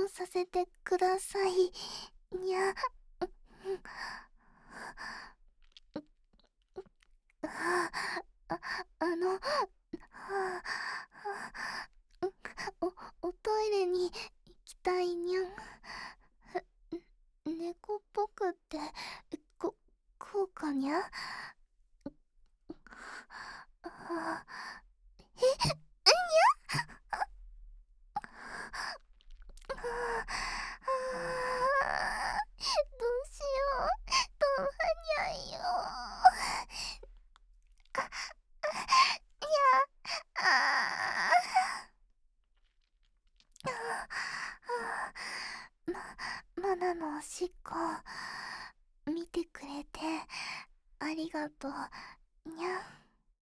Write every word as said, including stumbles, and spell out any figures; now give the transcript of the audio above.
をさせてください。にゃ。あああの、はあ、おおトイレに行きたいにゃん。猫っぽくってここうかにゃ。あえにゃ。どうしよう、どうはにゃいよ。いや、あままだのおしっこ見てくれてありがとうにゃん。